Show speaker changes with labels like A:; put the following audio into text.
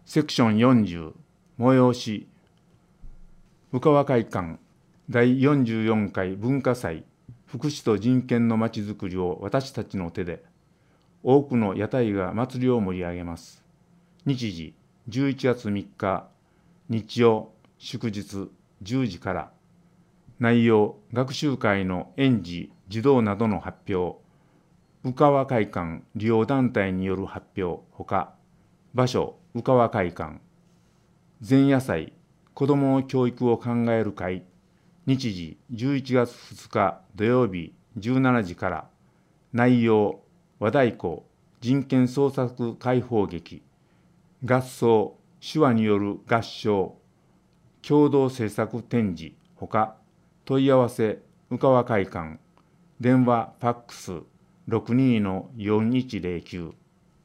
A: セクション40催し宇川会館第44回文化祭福祉と人権のまちづくりを私たちの手で多くの屋台が祭りを盛り上げます。日時11月3日日曜祝日10時から。内容学習会の園児児童などの発表、宇川会館利用団体による発表ほか、場所宇川会館、前夜祭子どもの教育を考える会、日時11月2日土曜日17時から。内容和太鼓人権創作解放劇、合奏手話による合唱、共同制作展示ほか。問い合わせ宇川会館、電話ファックス 62-4109